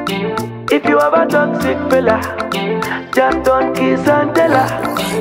If you have a toxic fella, just don't kiss and tell her.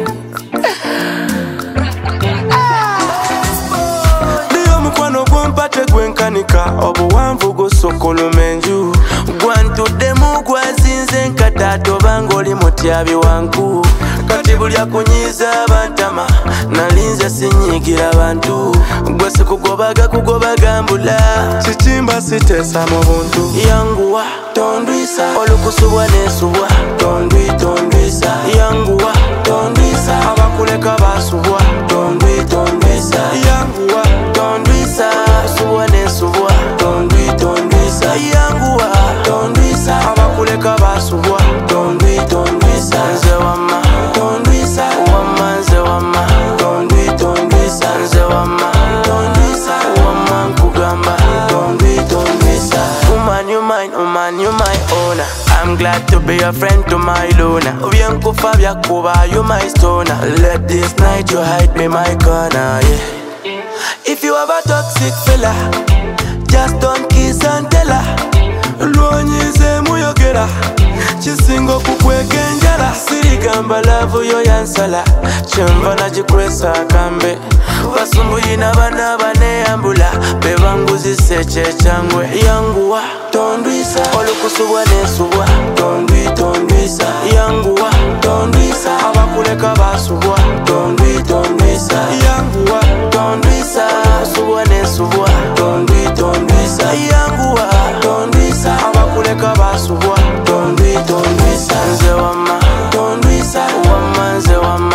Dio mukwano gwompate gwenkanika obuwanvu gusokolo menju gwantudde mu gwazinze nkatato bango oli mutyabi wanku kati buli akunyiza bantama nalinze sinyigira bantu gwe sikugobaga mbula kikimba siteesa mu buntu yanguwa tondwisa olukusubwa nesubwa tondwisa yanguwa tondwisa abakuleka basubwa tondwisa yanguwa tondwisa subwa nesubwa tondwisa yanguwa tondwisa abakuleka basubwa tondwisa nze wama tondwisa wama nze wama tondwisa nze wama tondwisa wama nkugamba tondwisa woman you my owner. I'm glad to be a friend to my loner. Ubyankufa byakuba you my stoner. Let this night you hide me my corner, yeah. If you have a toxic fella, just don't kiss and tell her. Lwonyize muyogera kisingo kukwekenjala sirigamba love yo yansala kyenva nagikwesa akambe basumbuyina bana baneyambula bebanguzise ekyecangwe yanguwa tondwisa olukusubwa nesubwa tondwisa yanguwa tondwisa abakuleka basubwa tondwisa yanguwa tondwisa olukusubwa nesubwa tondwisa yanguwa tondwisa abakuleka basubwa tondwisa nze wama tondwisa wama nze wama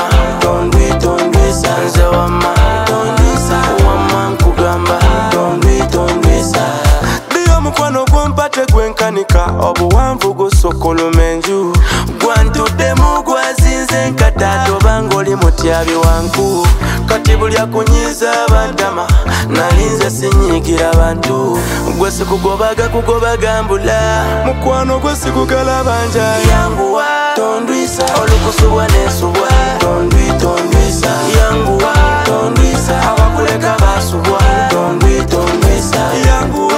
tondwisa nze wama tondwisa wama nkugamba tondwisa Dio mukwano gwompate gwenkanika obuwanvu gusokolo menju gwantudde mu gwazinze nkatato bango oli mutyabi wanku kati buli akunyiza bantama nalinze sinyigira bantu gwe sikugobaga mbula mukwano gwe sikugalaba njala yanguwa tondwisa olukusubwa nesubwa tondwisa yanguwa tondwisa abakuleka basubwa tondwisa yanguwa